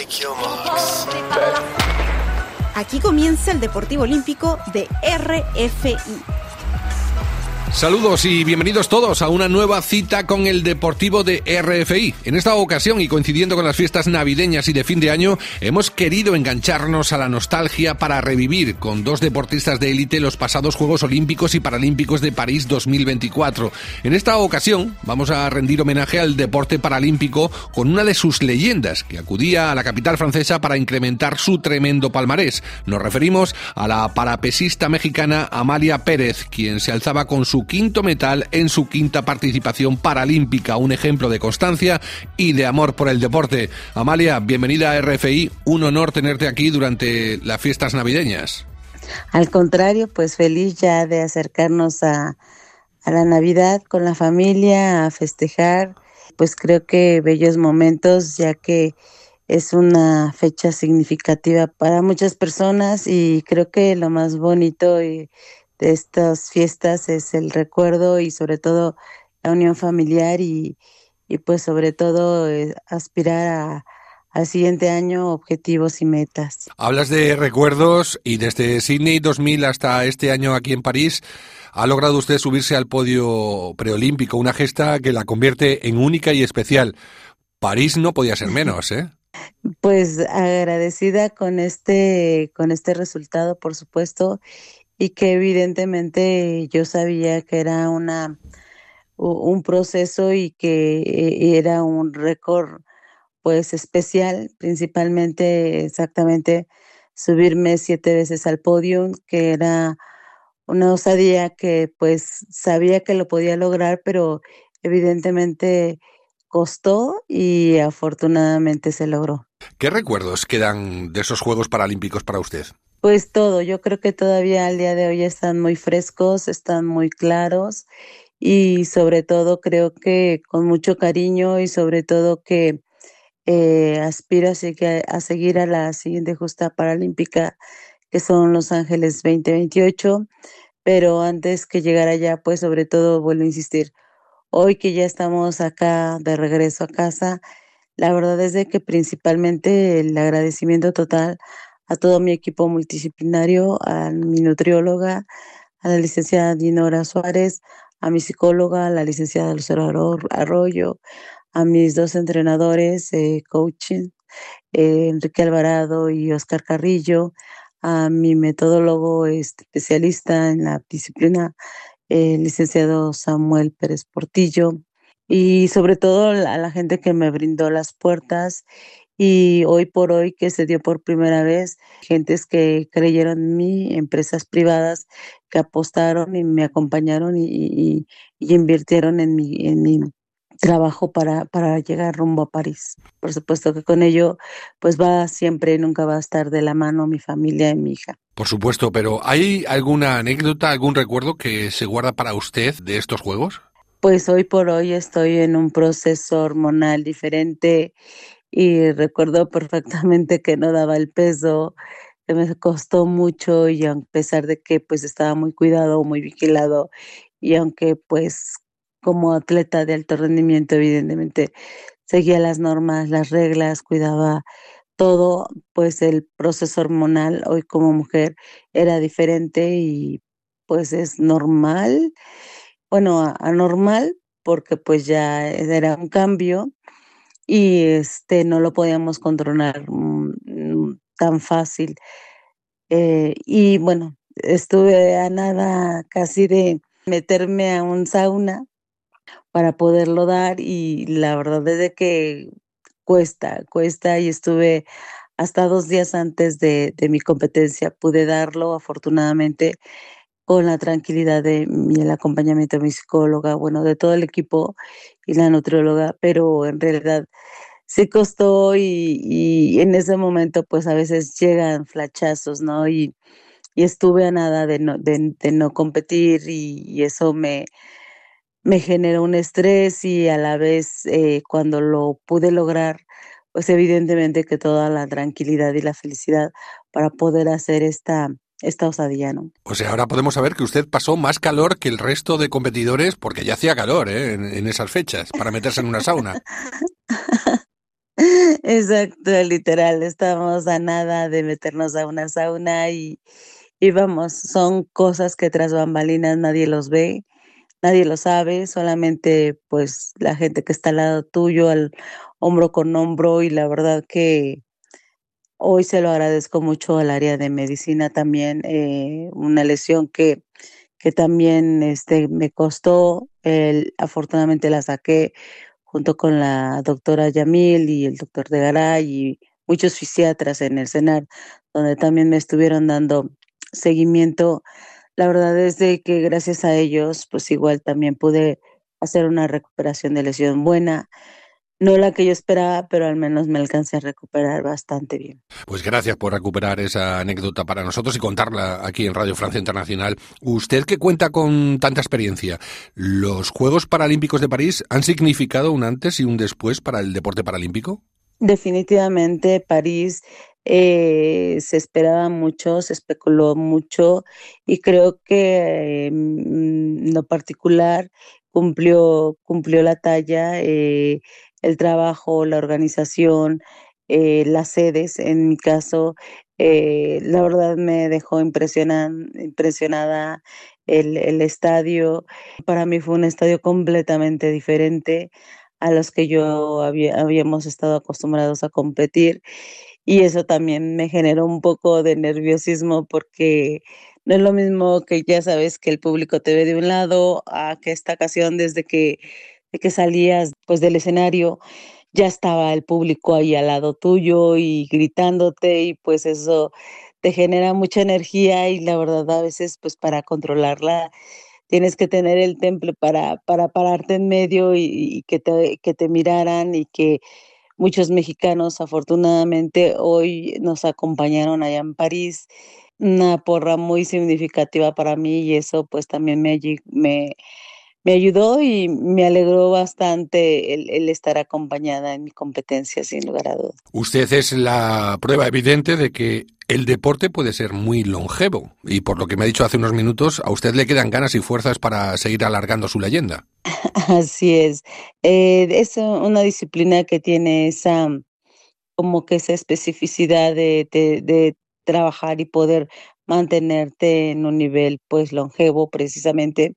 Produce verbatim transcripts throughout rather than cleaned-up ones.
Make your marks. Aquí comienza el Deportivo Olímpico de R F I. Saludos y bienvenidos todos a una nueva cita con el Deportivo de R F I. En esta ocasión, y coincidiendo con las fiestas navideñas y de fin de año, hemos querido engancharnos a la nostalgia para revivir con dos deportistas de élite los pasados Juegos Olímpicos y Paralímpicos de París dos mil veinticuatro. En esta ocasión vamos a rendir homenaje al deporte paralímpico con una de sus leyendas, que acudía a la capital francesa para incrementar su tremendo palmarés. Nos referimos a la parapesista mexicana Amalia Pérez, quien se alzaba con su quinto metal en su quinta participación paralímpica, un ejemplo de constancia y de amor por el deporte. Amalia, bienvenida a R F I, un honor tenerte aquí durante las fiestas navideñas. Al contrario, pues feliz ya de acercarnos a, a la Navidad con la familia, a festejar, pues creo que bellos momentos, ya que es una fecha significativa para muchas personas y creo que lo más bonito y de estas fiestas es el recuerdo y sobre todo la unión familiar y, y pues sobre todo eh, aspirar a, al siguiente año objetivos y metas. Hablas de recuerdos y desde Sydney dos mil hasta este año aquí en París ha logrado usted subirse al podio preolímpico, una gesta que la convierte en única y especial. París no podía ser menos, ¿eh? Pues agradecida con este, con este resultado, por supuesto, y que evidentemente yo sabía que era una un proceso y que era un récord pues especial, principalmente exactamente subirme siete veces al podio, que era una osadía que pues sabía que lo podía lograr, pero evidentemente costó y afortunadamente se logró. ¿Qué recuerdos quedan de esos Juegos Paralímpicos para usted? Pues todo, yo creo que todavía al día de hoy están muy frescos, están muy claros y sobre todo creo que con mucho cariño y sobre todo que eh, aspiro a, seguir, a seguir a la siguiente justa paralímpica que son Los Ángeles veinte veintiocho, pero antes que llegar allá, pues sobre todo vuelvo a insistir, hoy que ya estamos acá de regreso a casa, la verdad es de que principalmente el agradecimiento total a todo mi equipo multidisciplinario, a mi nutrióloga, a la licenciada Dinora Suárez, a mi psicóloga, a la licenciada Lucero Arroyo, a mis dos entrenadores, eh, coaching, eh, Enrique Alvarado y Oscar Carrillo, a mi metodólogo especialista en la disciplina, el licenciado Samuel Pérez Portillo, y sobre todo a la gente que me brindó las puertas y hoy por hoy que se dio por primera vez, gentes que creyeron en mí, empresas privadas que apostaron y me acompañaron y, y, y invirtieron en mi, en mi trabajo para, para llegar rumbo a París. Por supuesto que con ello pues va siempre, nunca va a estar de la mano mi familia y mi hija. Por supuesto, pero ¿hay alguna anécdota, algún recuerdo que se guarda para usted de estos Juegos? Pues hoy por hoy estoy en un proceso hormonal diferente y recuerdo perfectamente que no daba el peso, que me costó mucho y a pesar de que pues estaba muy cuidado, muy vigilado y aunque pues como atleta de alto rendimiento evidentemente seguía las normas, las reglas, cuidaba todo, pues el proceso hormonal hoy como mujer era diferente y pues es normal, bueno, anormal porque pues ya era un cambio y este no lo podíamos controlar mmm, tan fácil. Eh, y bueno, estuve a nada casi de meterme a un sauna para poderlo dar y la verdad es de que cuesta, cuesta y estuve hasta dos días antes de, de mi competencia, pude darlo afortunadamente con la tranquilidad de mi, el acompañamiento de mi psicóloga, bueno, de todo el equipo y la nutrióloga, pero en realidad sí costó y, y en ese momento pues a veces llegan flachazos, ¿no? Y, y estuve a nada de no, de, de no competir y, y eso me, me generó un estrés y a la vez eh, cuando lo pude lograr, pues evidentemente que toda la tranquilidad y la felicidad para poder hacer esta esta osadía, ¿no? O sea, ahora podemos saber que usted pasó más calor que el resto de competidores, porque ya hacía calor, ¿eh? En, en esas fechas, para meterse en una sauna. Exacto, literal, estamos a nada de meternos a una sauna y y vamos, son cosas que tras bambalinas nadie los ve, nadie lo sabe, solamente, pues, la gente que está al lado tuyo, al hombro con hombro, y la verdad que hoy se lo agradezco mucho al área de medicina también, eh, una lesión que que también, este, me costó, el afortunadamente la saqué junto con la doctora Yamil y el doctor de Garay y muchos fisiatras en el CENAR, donde también me estuvieron dando seguimiento. La verdad es de que gracias a ellos, pues igual también pude hacer una recuperación de lesión buena. No la que yo esperaba, pero al menos me alcancé a recuperar bastante bien. Pues gracias por recuperar esa anécdota para nosotros y contarla aquí en Radio Francia Internacional. Usted que cuenta con tanta experiencia, ¿los Juegos Paralímpicos de París han significado un antes y un después para el deporte paralímpico? Definitivamente París eh, se esperaba mucho, se especuló mucho y creo que en lo particular cumplió, cumplió la talla, eh, el trabajo, la organización, eh, las sedes, en mi caso, eh, la verdad me dejó impresionan, impresionada el, el estadio. Para mí fue un estadio completamente diferente a los que yo había, habíamos estado acostumbrados a competir y eso también me generó un poco de nerviosismo porque no es lo mismo que ya sabes que el público te ve de un lado a que esta ocasión desde que, de que salías pues del escenario ya estaba el público ahí al lado tuyo y gritándote y pues eso te genera mucha energía y la verdad a veces pues para controlarla tienes que tener el temple para para pararte en medio y y que te que te miraran y que muchos mexicanos afortunadamente hoy nos acompañaron allá en París, una porra muy significativa para mí y eso pues también me alli me me ayudó y me alegró bastante el el estar acompañada en mi competencia, sin lugar a dudas. Usted es la prueba evidente de que el deporte puede ser muy longevo y por lo que me ha dicho hace unos minutos, a usted le quedan ganas y fuerzas para seguir alargando su leyenda. Así es. Eh, es una disciplina que tiene esa, como que esa especificidad de de de trabajar y poder mantenerte en un nivel, pues, longevo, precisamente.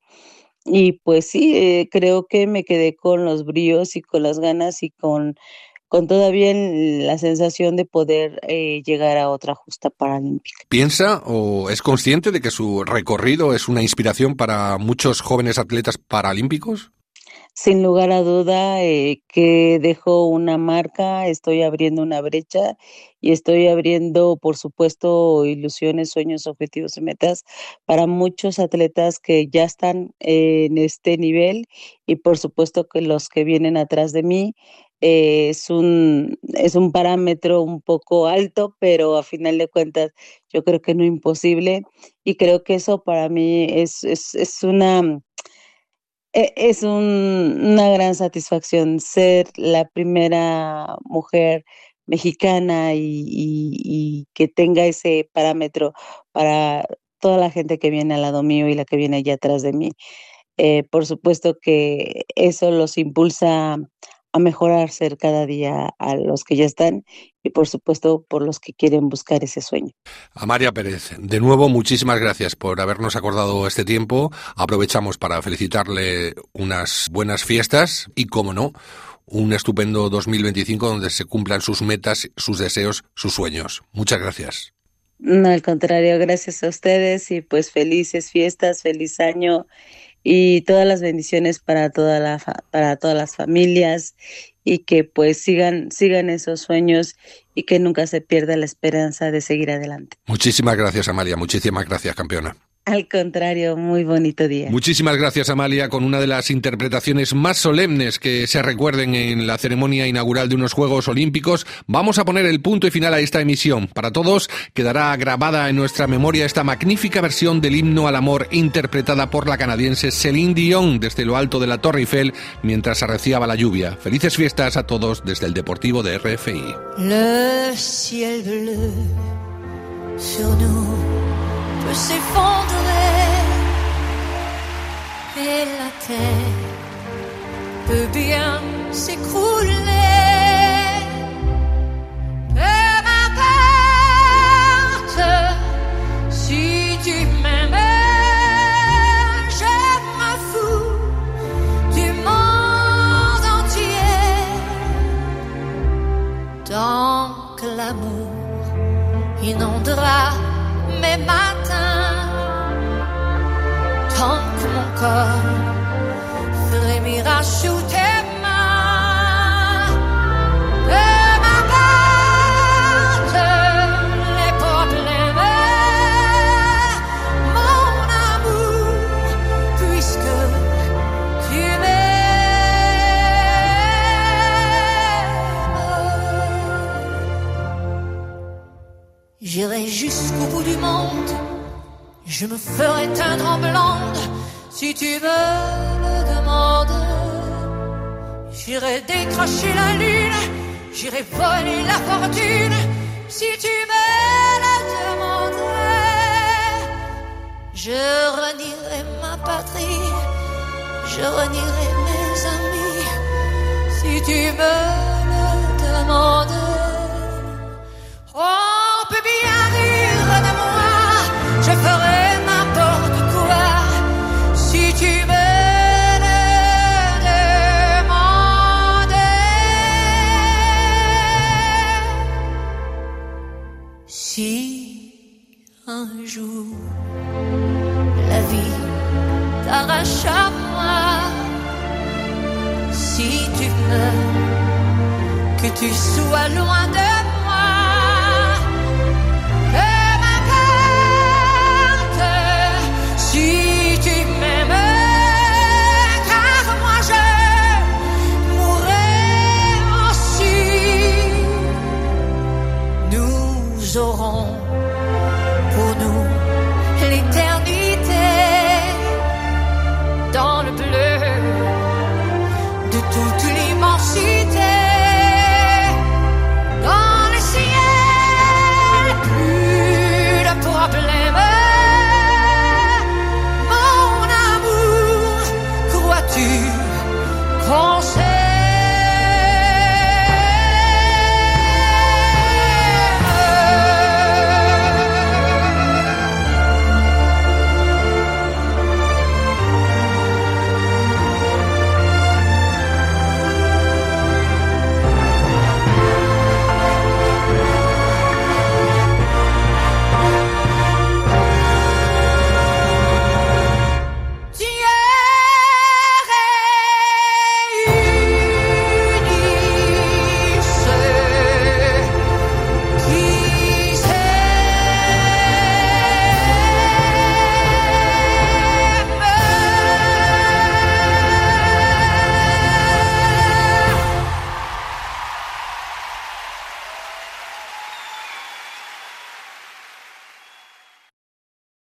Y, pues sí, eh, creo que me quedé con los bríos y con las ganas y con con todavía el la sensación de poder, eh, llegar a otra justa paralímpica. ¿Piensa o es consciente de que su recorrido es una inspiración para muchos jóvenes atletas paralímpicos? Sin lugar a duda, eh, que dejo una marca, estoy abriendo una brecha y estoy abriendo, por supuesto, ilusiones, sueños, objetivos y metas para muchos atletas que ya están eh, en este nivel y, por supuesto, que los que vienen atrás de mí. Eh, es un es un parámetro un poco alto, pero a final de cuentas yo creo que no imposible y creo que eso para mí es es es una e es un una gran satisfacción ser la primera mujer mexicana y y y que tenga ese parámetro para toda la gente que viene al lado mío y la que viene allá atrás de mí. Eh, por supuesto que eso los impulsa a mejorar, ser cada día a los que ya están y, por supuesto, por los que quieren buscar ese sueño. Amalia Pérez, de nuevo, muchísimas gracias por habernos acordado este tiempo. Aprovechamos para felicitarle unas buenas fiestas y, como no, un estupendo dos mil veinticinco donde se cumplan sus metas, sus deseos, sus sueños. Muchas gracias. No, al contrario, gracias a ustedes y, pues, felices fiestas, feliz año y todas las bendiciones para toda la fa para todas las familias y que, pues, sigan sigan esos sueños y que nunca se pierda la esperanza de seguir adelante. Muchísimas gracias, Amalia. Muchísimas gracias, campeona. Al contrario, muy bonito día. Muchísimas gracias, Amalia, con una de las interpretaciones más solemnes que se recuerden en la ceremonia inaugural de unos Juegos Olímpicos. Vamos a poner el punto y final a esta emisión. Para todos quedará grabada en nuestra memoria esta magnífica versión del himno al amor interpretada por la canadiense Céline Dion desde lo alto de la Torre Eiffel mientras arreciaba la lluvia. Felices fiestas a todos desde el Deportivo de R F I. Le ciel bleu sur nous peut s'effondrer et la terre peut bien s'écrouler. tant que l'amour inondera mes matins, tant que mon corps frémira sous tes mains, de m'apporte les problèmes, mon amour, puisque tu m'aimes. J'irai jusqu'au bout du monde, je me ferai teindre en blonde si tu me le demandes. J'irai décrocher la lune, j'irai voler la fortune si tu me le demandes. Je renierai ma patrie, je renierai mes amis si tu me le demandes. On peut bien rire de moi, je ferai n'importe quoi si tu me le demandais. Si un jour la vie t'arrache à moi, si tu meurs, que tu sois loin de moi, si tu m'aimes, car moi je mourrai aussi. Nous aurons